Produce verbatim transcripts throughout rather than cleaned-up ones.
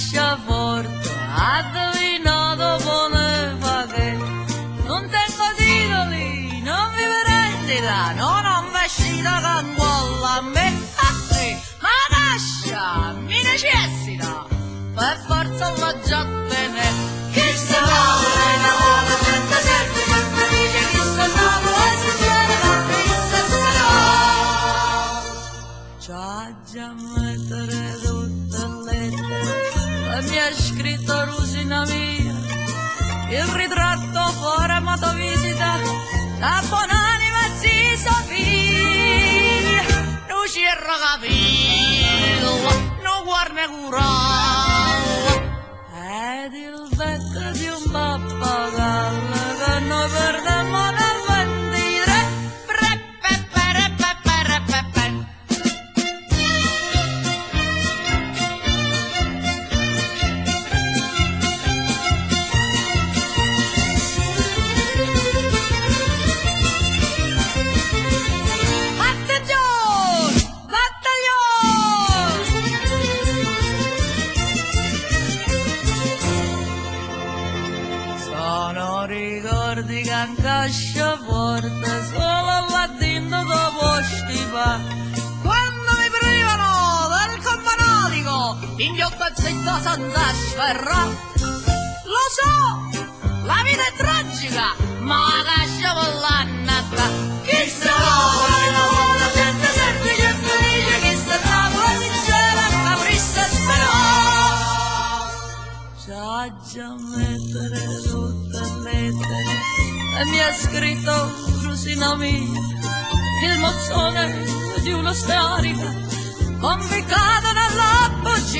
casciaporta, addovinato voleva che non tengo titoli, non mi prendita, no, non vestita con quella a me, a te, ma lascia, mi necessita, per forza la già tenere. Chi se vuole la gente sempre che mi dice chi se vuole e si viene ma chi se se no. Già già mettere tutte le lettere e mi ha scritto Rusina mia il ritratto fuori moto visita la buonanima zia Sofia non ci era capito non guarda curare ed il becco di un pappagallo che noi perdiamo da vendere ricordi che in casciaporta solo là dentro dopo stiva quando mi privano del campanatico in giocazzetta senza sferra lo so la vita è tragica ma la casciaporta nata chi se vuole la vuole gente semplice e felice chi se tavola vincere caprissa spero già già mettere tutte e mi ha scritto Rusina mia il mozzone di una starica conficcato nella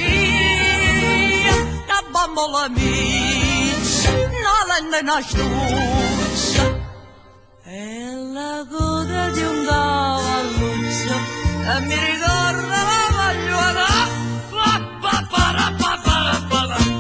bugia la bambola mia una lente una astuccia e la coda di un cavalluccio e mi ricorda la magliuana pa pa pa pa pa pa.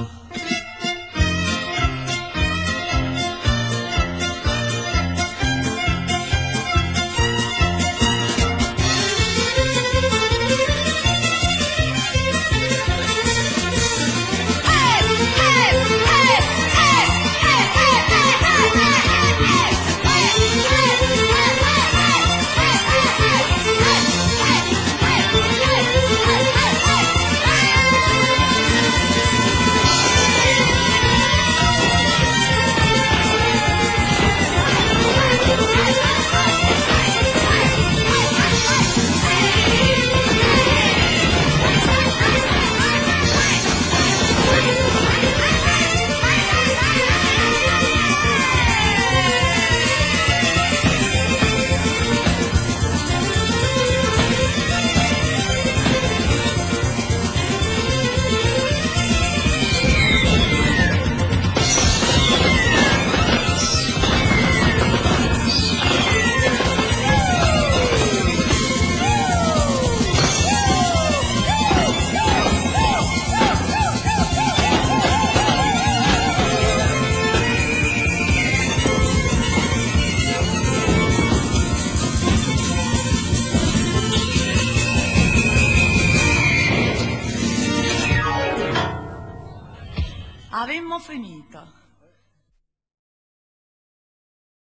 Avemmo finito.